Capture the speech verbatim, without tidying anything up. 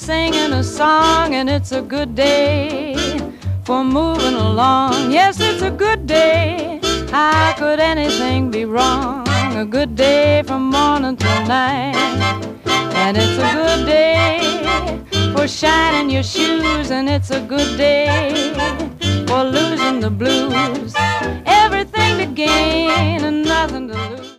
singing a song, and it's a good day for moving along. Yes, it's a good day. How could anything be wrong? A good day from morning till night. And it's a good day for shining your shoes, and it's a good day for losing the blues. Everything to gain and nothing to lose.